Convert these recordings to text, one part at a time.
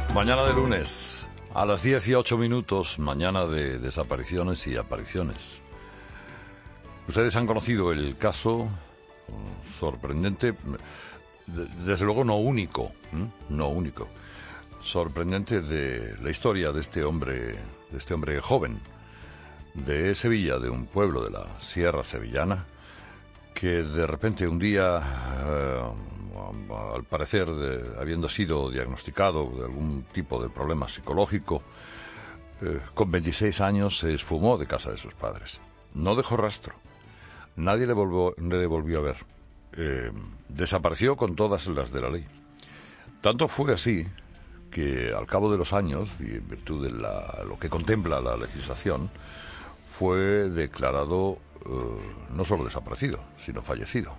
Mañana de lunes, a las 18 minutos, mañana de desapariciones y apariciones. Ustedes han conocido el caso sorprendente, desde luego no único, sorprendente de la historia de este hombre joven de Sevilla, de un pueblo de la Sierra Sevillana, que de repente un día, al parecer, habiendo sido diagnosticado de algún tipo de problema psicológico, con 26 años se esfumó de casa de sus padres. No dejó rastro. Nadie le volvió a ver. Desapareció con todas las de la ley. Tanto fue así que al cabo de los años, y en virtud de lo que contempla la legislación, fue declarado no solo desaparecido, sino fallecido,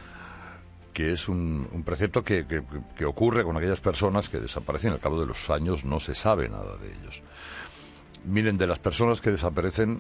que es un precepto que ocurre con aquellas personas que desaparecen. Al cabo de los años no se sabe nada de ellos. Miren, de las personas que desaparecen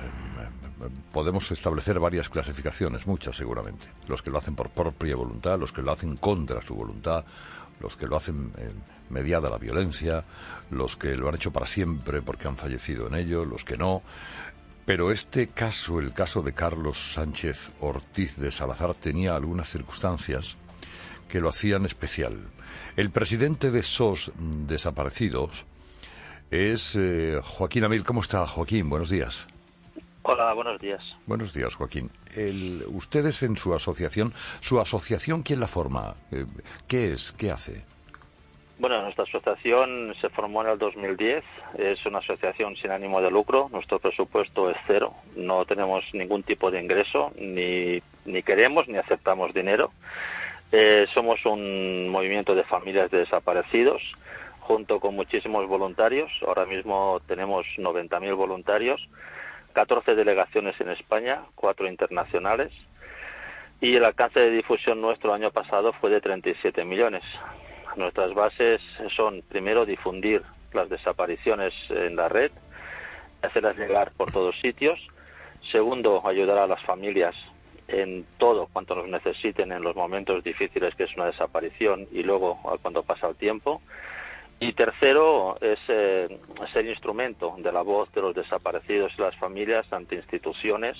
podemos establecer varias clasificaciones, muchas seguramente. Los que lo hacen por propia voluntad, los que lo hacen contra su voluntad, los que lo hacen mediada la violencia, los que lo han hecho para siempre porque han fallecido en ello, los que no. Pero este caso, el caso de Carlos Sánchez Ortiz de Salazar, tenía algunas circunstancias que lo hacían especial. El presidente de SOS Desaparecidos es Joaquín Amil. ¿Cómo está, Joaquín? Buenos días. Hola, buenos días. Buenos días, Joaquín. Ustedes en su asociación, ¿quién la forma? ¿Qué es? ¿Qué hace? Bueno, nuestra asociación se formó en el 2010, es una asociación sin ánimo de lucro, nuestro presupuesto es cero, no tenemos ningún tipo de ingreso, ni queremos ni aceptamos dinero. Somos un movimiento de familias de desaparecidos, junto con muchísimos voluntarios. Ahora mismo tenemos 90.000 voluntarios, 14 delegaciones en España, 4 internacionales, y el alcance de difusión nuestro el año pasado fue de 37 millones. Nuestras bases son, primero, difundir las desapariciones en la red, hacerlas llegar por todos sitios. Segundo, ayudar a las familias en todo cuanto nos necesiten en los momentos difíciles que es una desaparición y luego cuando pasa el tiempo. Y tercero, es ser instrumento de la voz de los desaparecidos y las familias ante instituciones,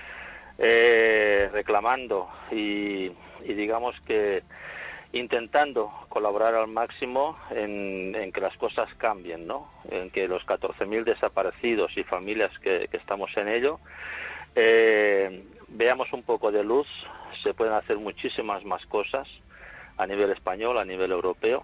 reclamando y digamos que intentando colaborar al máximo en que las cosas cambien, ¿no? En que los 14.000 desaparecidos y familias que estamos en ello veamos un poco de luz. Se pueden hacer muchísimas más cosas a nivel español, a nivel europeo,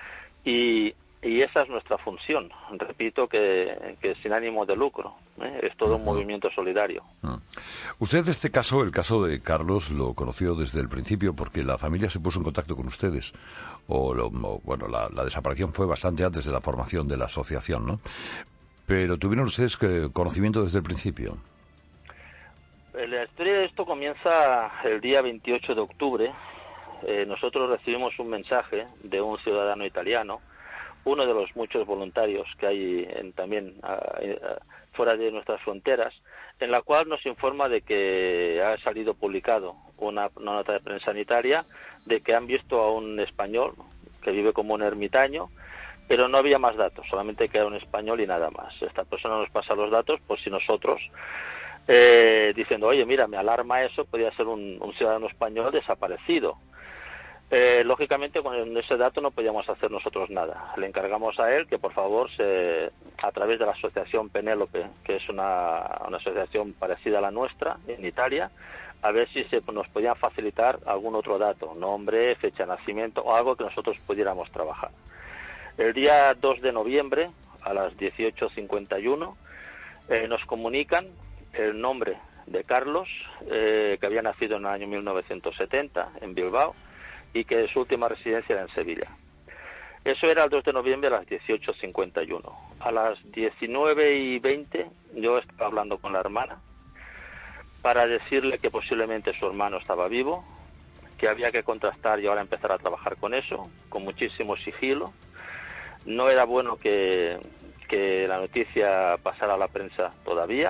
y esa es nuestra función. Repito que sin ánimo de lucro, es todo un movimiento solidario. Usted este caso, el caso de Carlos, lo conoció desde el principio porque la familia se puso en contacto con ustedes. La desaparición fue bastante antes de la formación de la asociación, ¿no? Pero ¿tuvieron ustedes conocimiento desde el principio? La historia de esto comienza el día 28 de octubre. Nosotros recibimos un mensaje de un ciudadano italiano, uno de los muchos voluntarios que hay también fuera de nuestras fronteras, en la cual nos informa de que ha salido publicado una nota de prensa sanitaria de que han visto a un español que vive como un ermitaño, pero no había más datos, solamente que era un español y nada más. Esta persona nos pasa los datos por si nosotros, diciendo, oye, mira, me alarma eso, podría ser un ciudadano español desaparecido. Lógicamente con ese dato no podíamos hacer nosotros nada. Le encargamos a él que por favor a través de la asociación Penélope, que es una asociación parecida a la nuestra en Italia, a ver si nos podían facilitar algún otro dato, nombre, fecha de nacimiento o algo que nosotros pudiéramos trabajar. El día 2 de noviembre a las 18:51 nos comunican el nombre de Carlos, que había nacido en el año 1970 en Bilbao, y que su última residencia era en Sevilla. Eso era el 2 de noviembre a las 18:51. A las 19:20 yo estaba hablando con la hermana para decirle que posiblemente su hermano estaba vivo, que había que contrastar y ahora empezar a trabajar con eso, con muchísimo sigilo. No era bueno que la noticia pasara a la prensa todavía,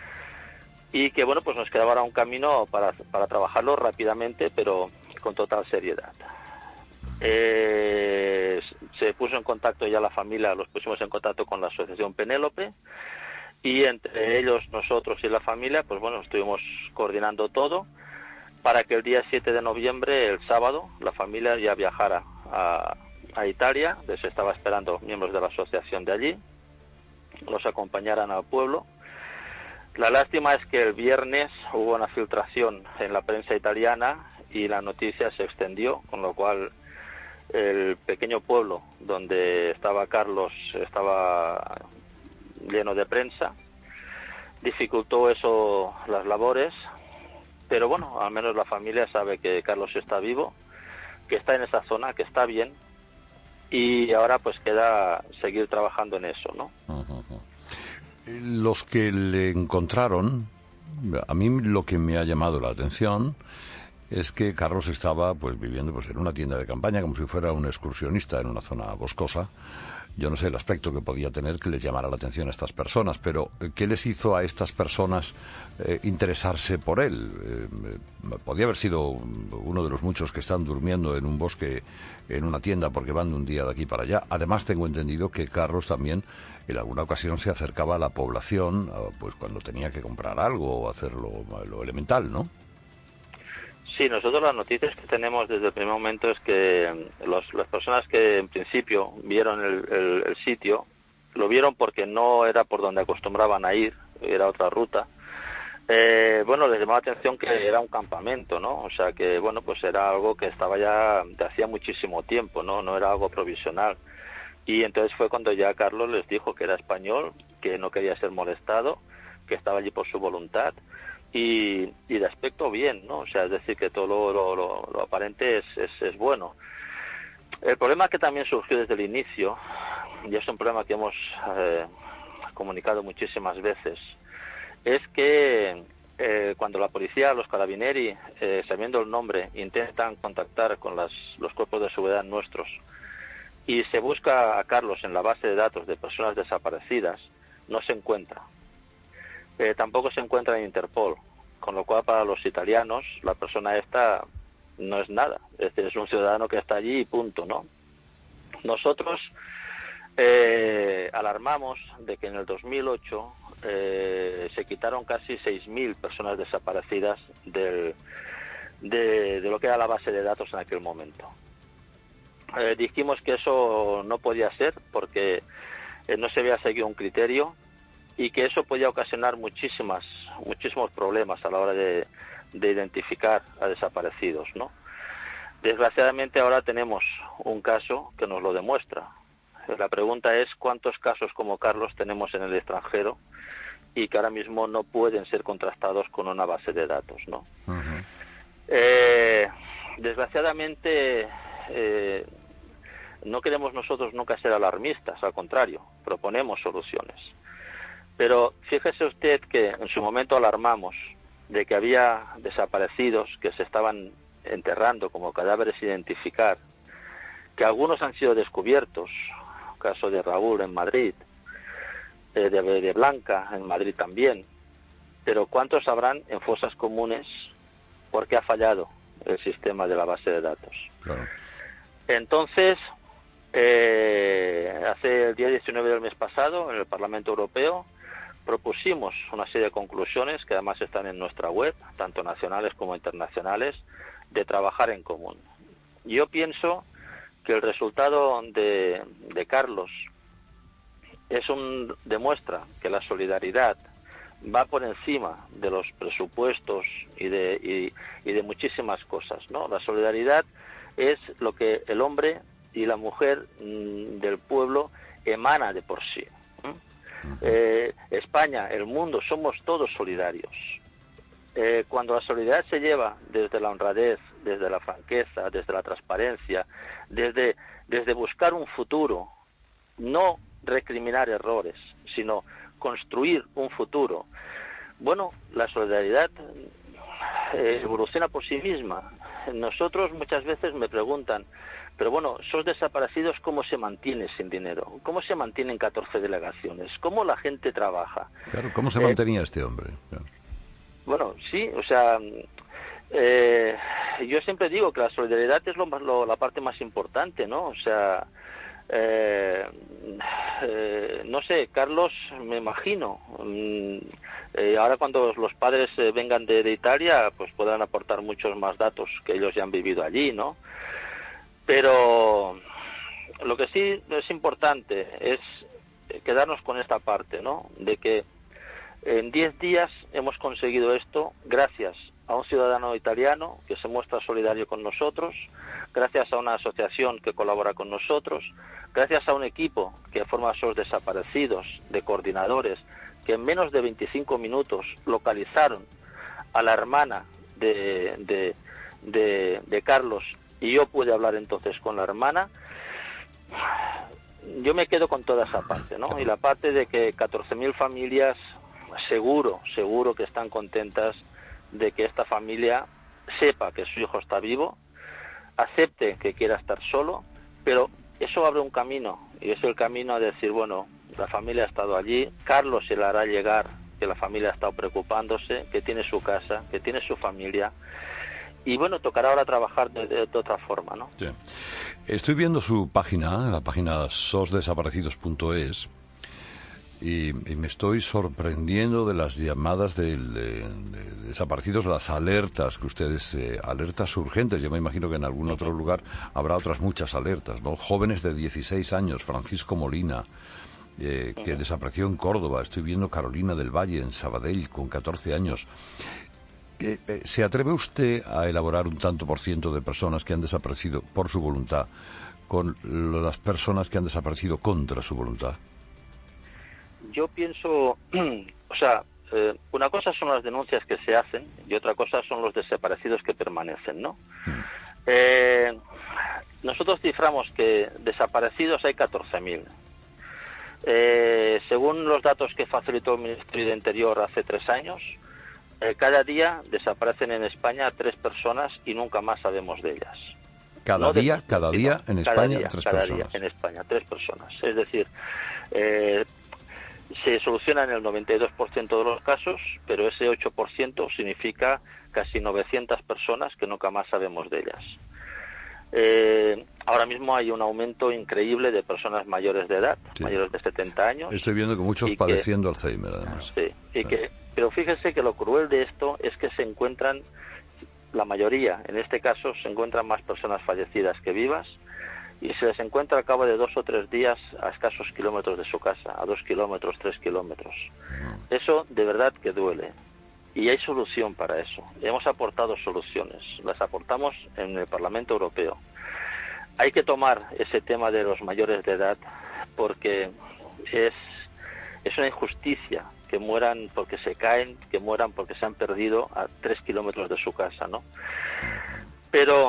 y que bueno, pues nos quedaba ahora un camino para trabajarlo rápidamente, pero con total seriedad. Se puso en contacto ya la familia, los pusimos en contacto con la Asociación Penélope, y entre ellos, nosotros y la familia, pues bueno, estuvimos coordinando todo para que el día 7 de noviembre, el sábado, la familia ya viajara a Italia. Les estaba esperando miembros de la asociación de allí, los acompañaran al pueblo. La lástima es que el viernes hubo una filtración en la prensa italiana y la noticia se extendió, con lo cual el pequeño pueblo donde estaba Carlos estaba lleno de prensa. Dificultó eso las labores, pero bueno, al menos la familia sabe que Carlos está vivo, que está en esa zona, que está bien, y ahora pues queda seguir trabajando en eso, ¿no? Los que le encontraron, a mí lo que me ha llamado la atención es que Carlos estaba pues viviendo pues en una tienda de campaña, como si fuera un excursionista en una zona boscosa. Yo no sé el aspecto que podía tener que les llamara la atención a estas personas, pero ¿qué les hizo a estas personas interesarse por él? Podía haber sido uno de los muchos que están durmiendo en un bosque, en una tienda, porque van de un día de aquí para allá. Además, tengo entendido que Carlos también en alguna ocasión se acercaba a la población pues cuando tenía que comprar algo o hacer lo elemental, ¿no? Sí, nosotros las noticias que tenemos desde el primer momento es que las personas que en principio vieron el sitio, lo vieron porque no era por donde acostumbraban a ir, era otra ruta. Bueno, les llamó la atención que era un campamento, ¿no? O sea que, bueno, pues era algo que estaba ya de hacía muchísimo tiempo, ¿no? No era algo provisional. Y entonces fue cuando ya Carlos les dijo que era español, que no quería ser molestado, que estaba allí por su voluntad. Y de aspecto bien, ¿no? O sea, es decir, que todo lo aparente es bueno. El problema que también surgió desde el inicio, y es un problema que hemos comunicado muchísimas veces, es que cuando la policía, los carabinieri, sabiendo el nombre, intentan contactar con los cuerpos de seguridad nuestros, y se busca a Carlos en la base de datos de personas desaparecidas, no se encuentra. Tampoco se encuentra en Interpol, con lo cual para los italianos la persona esta no es nada, es decir, es un ciudadano que está allí y punto, ¿no? Nosotros alarmamos de que en el 2008 se quitaron casi 6.000 personas desaparecidas de lo que era la base de datos en aquel momento. Dijimos que eso no podía ser porque no se había seguido un criterio y que eso podía ocasionar muchísimos problemas a la hora de identificar a desaparecidos, ¿no? Desgraciadamente ahora tenemos un caso que nos lo demuestra. La pregunta es cuántos casos como Carlos tenemos en el extranjero y que ahora mismo no pueden ser contrastados con una base de datos, ¿no? Uh-huh. Desgraciadamente no queremos nosotros nunca ser alarmistas, al contrario, proponemos soluciones. Pero fíjese usted que en su momento alarmamos de que había desaparecidos que se estaban enterrando como cadáveres sin identificar, que algunos han sido descubiertos, caso de Raúl en Madrid, de Blanca en Madrid también, pero ¿cuántos habrán en fosas comunes porque ha fallado el sistema de la base de datos? Claro. Entonces, hace el día 19 del mes pasado, en el Parlamento Europeo, propusimos una serie de conclusiones que además están en nuestra web, tanto nacionales como internacionales, de trabajar en común. Yo pienso que el resultado de Carlos demuestra que la solidaridad va por encima de los presupuestos y de muchísimas cosas, ¿no? La solidaridad es lo que el hombre y la mujer del pueblo emana de por sí. España, el mundo, somos todos solidarios. Cuando la solidaridad se lleva desde la honradez, desde la franqueza, desde la transparencia, desde buscar un futuro, no recriminar errores, sino construir un futuro. Bueno, la solidaridad evoluciona por sí misma. Nosotros muchas veces me preguntan, pero bueno, esos desaparecidos, ¿cómo se mantiene sin dinero? ¿Cómo se mantienen 14 delegaciones? ¿Cómo la gente trabaja? Claro, ¿cómo se mantenía este hombre? Claro. Bueno, sí, o sea, Yo siempre digo que la solidaridad es la parte más importante, ¿no? O sea, no sé, Carlos, me imagino, ahora cuando los padres vengan de Italia, pues podrán aportar muchos más datos que ellos ya han vivido allí, ¿no? Pero lo que sí es importante es quedarnos con esta parte, ¿no? De que en 10 días hemos conseguido esto gracias a un ciudadano italiano que se muestra solidario con nosotros, gracias a una asociación que colabora con nosotros, gracias a un equipo que forma SOS Desaparecidos, de coordinadores, que en menos de 25 minutos localizaron a la hermana de Carlos, y yo pude hablar entonces con la hermana. Yo me quedo con toda esa parte, ¿no? Y la parte de que 14.000 familias seguro que están contentas de que esta familia sepa que su hijo está vivo, acepte que quiera estar solo, pero eso abre un camino, y es el camino a decir, bueno, la familia ha estado allí, Carlos se le hará llegar que la familia ha estado preocupándose, que tiene su casa, que tiene su familia, y bueno, tocará ahora trabajar de otra forma, ¿no? Sí. Estoy viendo su página, la página sosdesaparecidos.es, y me estoy sorprendiendo de las llamadas de desaparecidos, las alertas que ustedes, alertas urgentes. Yo me imagino que en algún otro lugar habrá otras muchas alertas, ¿no? Jóvenes de 16 años, Francisco Molina, que desapareció en Córdoba. Estoy viendo Carolina del Valle en Sabadell, con 14 años. ¿Se atreve usted a elaborar un tanto por ciento de personas que han desaparecido por su voluntad con las personas que han desaparecido contra su voluntad? Yo pienso, o sea, una cosa son las denuncias que se hacen y otra cosa son los desaparecidos que permanecen, ¿no? Nosotros ciframos que desaparecidos hay 14.000. Según los datos que facilitó el Ministerio de Interior hace 3 años, cada día desaparecen en España 3 personas y nunca más sabemos de ellas. Cada día en España, 3 personas. Cada día en España, 3 personas. Es decir, se soluciona en el 92% de los casos, pero ese 8% significa casi 900 personas que nunca más sabemos de ellas. Ahora mismo hay un aumento increíble de personas mayores de edad, sí, mayores de 70 años. Estoy viendo que muchos padeciendo Alzheimer, además. Sí, pero fíjese que lo cruel de esto es que se encuentran, la mayoría, en este caso, se encuentran más personas fallecidas que vivas, y se les encuentra al cabo de 2 o 3 días a escasos kilómetros de su casa, a 2 kilómetros, 3 kilómetros. Eso de verdad que duele. Y hay solución para eso. Hemos aportado soluciones. Las aportamos en el Parlamento Europeo. Hay que tomar ese tema de los mayores de edad porque es una injusticia que mueran porque se caen, que mueran porque se han perdido a 3 kilómetros de su casa, ¿no? Pero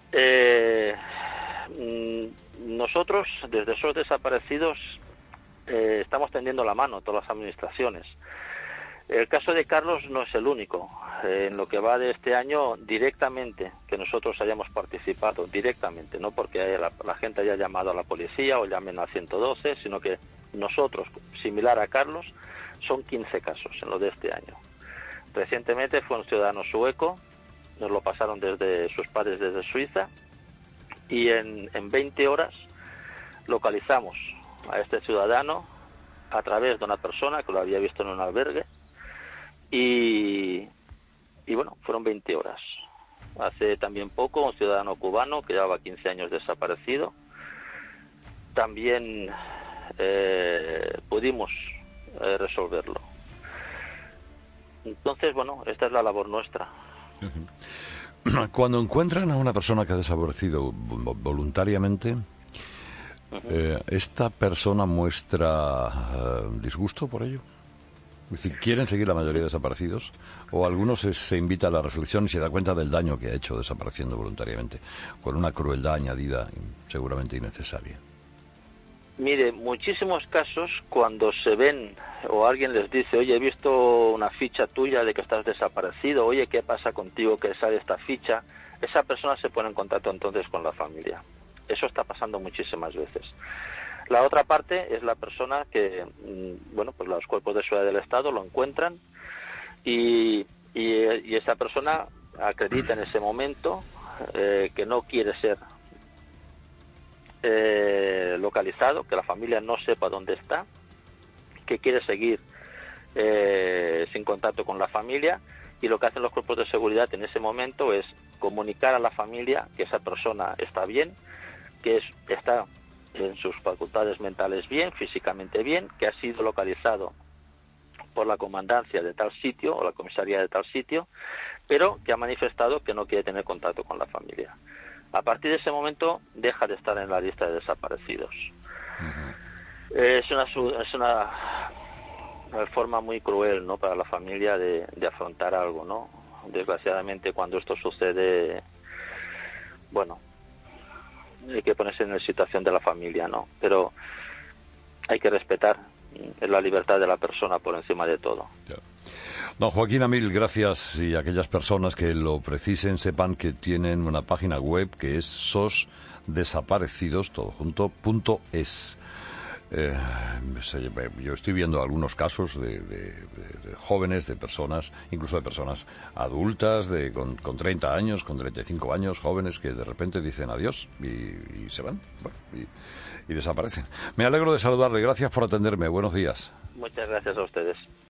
nosotros, desde SOS Desaparecidos, estamos tendiendo la mano a todas las administraciones. El caso de Carlos no es el único. En lo que va de este año, directamente, que nosotros hayamos participado, directamente, no porque la gente haya llamado a la policía o llamen al 112, sino que nosotros, similar a Carlos, son 15 casos en lo de este año. Recientemente fue un ciudadano sueco, nos lo pasaron desde sus padres desde Suiza, y en 20 horas localizamos a este ciudadano a través de una persona que lo había visto en un albergue, y bueno, fueron 20 horas. Hace también poco un ciudadano cubano que llevaba 15 años desaparecido, también pudimos resolverlo. Entonces, bueno, esta es la labor nuestra. Cuando encuentran a una persona que ha desaparecido voluntariamente, ¿esta persona muestra disgusto por ello? Es decir, ¿quieren seguir la mayoría de desaparecidos? ¿O algunos se invita a la reflexión y se da cuenta del daño que ha hecho desapareciendo voluntariamente, con una crueldad añadida seguramente innecesaria? Mire, muchísimos casos cuando se ven o alguien les dice, oye, he visto una ficha tuya de que estás desaparecido, oye, ¿qué pasa contigo que sale esta ficha? Esa persona se pone en contacto entonces con la familia. Eso está pasando muchísimas veces. La otra parte es la persona que, bueno, pues los cuerpos de seguridad del Estado lo encuentran y esa persona acredita en ese momento que no quiere ser localizado, que la familia no sepa dónde está, que quiere seguir sin contacto con la familia, y lo que hacen los cuerpos de seguridad en ese momento es comunicar a la familia que esa persona está bien, que está en sus facultades mentales bien, físicamente bien, que ha sido localizado por la comandancia de tal sitio o la comisaría de tal sitio, pero que ha manifestado que no quiere tener contacto con la familia. A partir de ese momento deja de estar en la lista de desaparecidos. Es una forma muy cruel, ¿no?, para la familia de afrontar algo, ¿no? Desgraciadamente, cuando esto sucede, bueno, hay que ponerse en la situación de la familia, ¿no? Pero hay que respetar la libertad de la persona por encima de todo. Don Joaquín Amil, gracias, y aquellas personas que lo precisen sepan que tienen una página web que es sosdesaparecidos.es. Yo estoy viendo algunos casos de jóvenes, de personas, incluso de personas adultas, con 30 años, con 35 años, jóvenes que de repente dicen adiós y se van, bueno, y desaparecen. Me alegro de saludarle, gracias por atenderme, buenos días. Muchas gracias a ustedes.